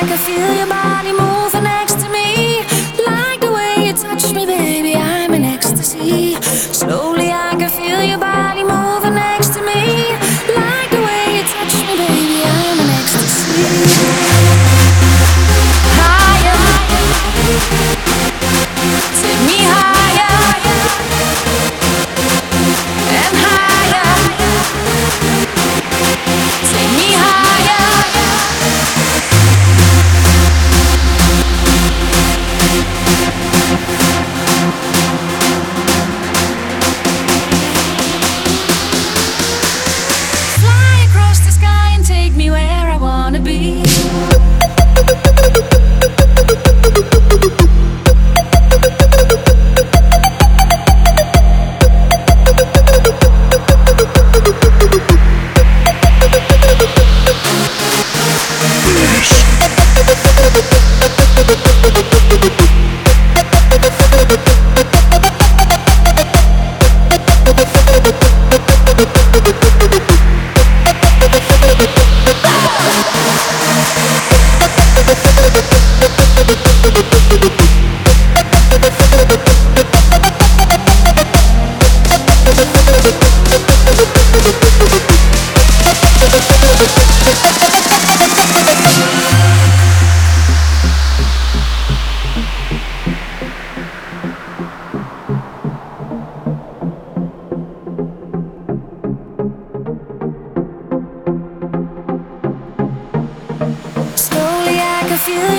can feel your body moving next to me. Like the way you touch me, baby, I'm in ecstasy. Slowly I can feel your body moving next to me. Like the way you touch me, baby, I'm in ecstasy. Higher, take me higher and higher. Take me higher. Fly across the sky and take me where I wanna be. Feel